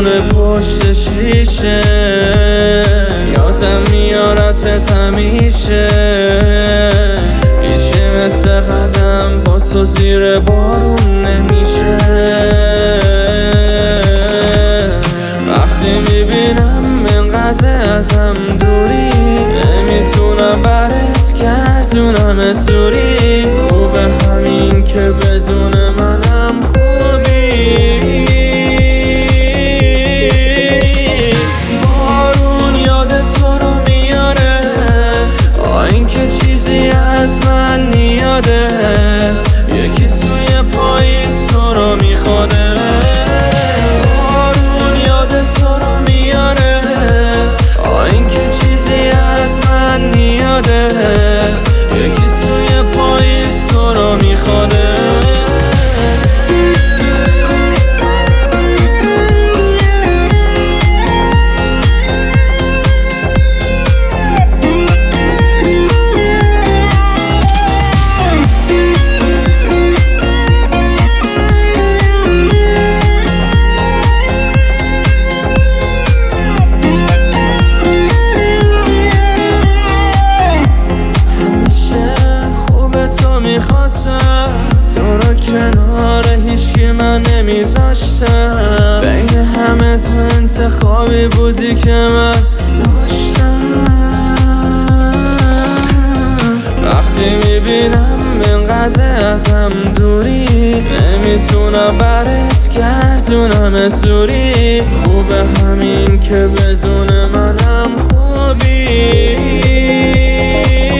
میکنه پشت شیشه، یادم میارتت همیشه. هیچی مثل قدم با تو زیر بارون نمیشه. وقتی میبینم اینقدر ازم دوری، نمیتونم برات گردونم زوری. خوبه همین که بدون منم خوبی. بارون یاد تو رو میاره، این که چیزی از من نیاده. یکی توی پاییز تو رو میخوره. بارون یاد تو رو میاره، این که چیزی از من نیاده. یکی توی پاییز تو رو میخوره. میخواستم تو رو کنار هیچکی من نمیذاشتم. بین همه تو انتخابی بودی که من داشتم. وقتی میبینم اینقدر ازم دوری، نمیتونم برات گردونم زوری. خوبه همین که بدون منم خوبی.